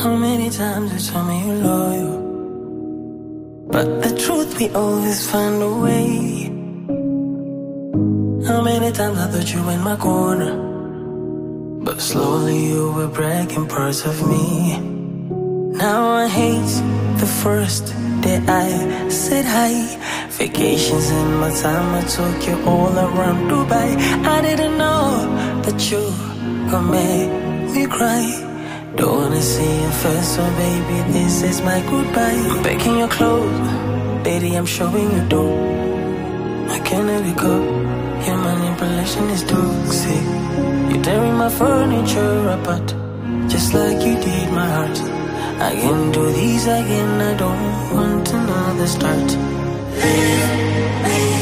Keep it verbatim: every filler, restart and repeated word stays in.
How many times you told me you're loyal, but the truth, we always find a way. How many times I thought you in my corner, but slowly you were breaking parts of me. Now I hate the first day I said hi. Vacations in my time, I took you all around Dubai. I didn't know that you would make me cry. Don't wanna see your face, so baby, this is my goodbye. I'm packing your clothes, baby, I'm showing you dope. I can't let it go, your manipulation is toxic. You're tearing my furniture apart, just like you did my heart. I can't do these again, I don't want another start. Leave me